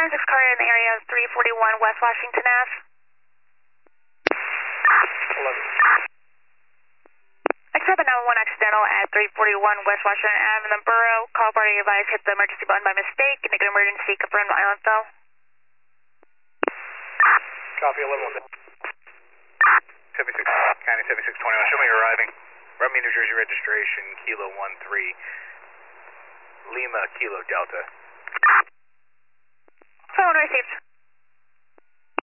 496 car in the area of 341 West Washington Ave. 11. Except a 911 accidental at 341 West Washington Ave in the borough. Call party advised hit the emergency button by mistake. Indicated emergency, confirmed the island fell. Copy 11. 76, County 7621, show me you're arriving. Remy, New Jersey registration, Kilo 13, Lima, Kilo Delta. Phone received.